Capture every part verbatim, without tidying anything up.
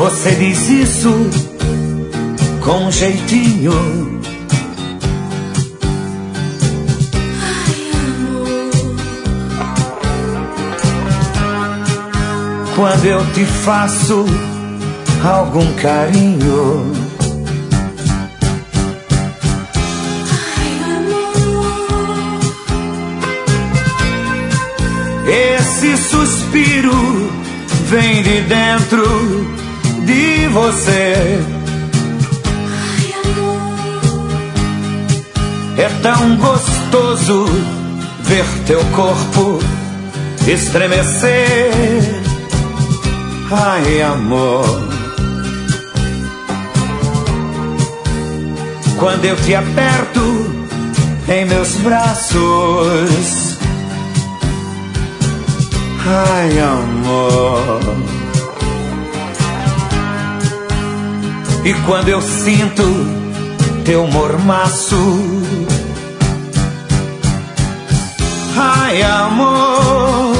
Você diz isso com um jeitinho. Ai, amor. Quando eu te faço algum carinho. Ai, amor. Esse suspiro vem de dentro de você. Ai, amor. É tão gostoso ver teu corpo estremecer. Ai, amor. Quando eu te aperto em meus braços. Ai, amor. E quando eu sinto teu mormaço. Ai, amor.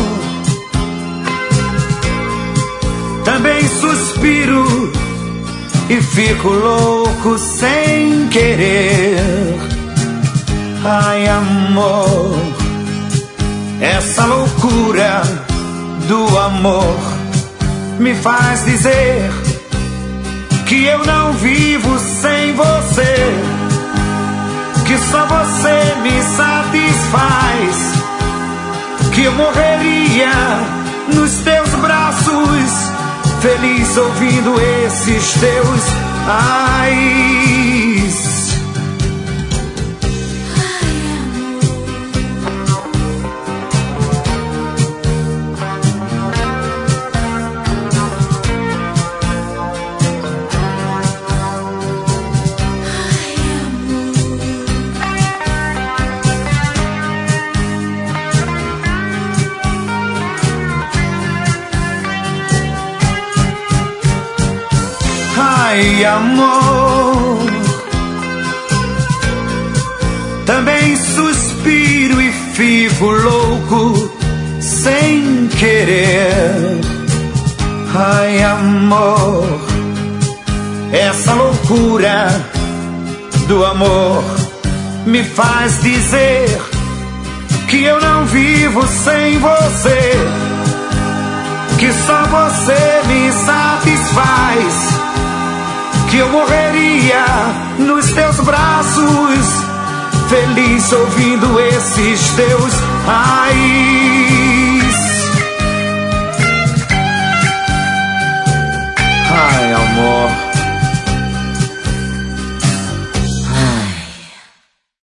Também suspiro e fico louco sem querer. Ai, amor. Essa loucura do amor me faz dizer que eu não vivo sem você, que só você me satisfaz, que eu morreria nos teus braços, feliz ouvindo esses teus ais. Ai, amor. Também suspiro e fico louco sem querer. Ai, amor. Essa loucura do amor me faz dizer que eu não vivo sem você, que só você me satisfaz, que eu morreria nos teus braços, feliz ouvindo esses teus ais. Ai, amor.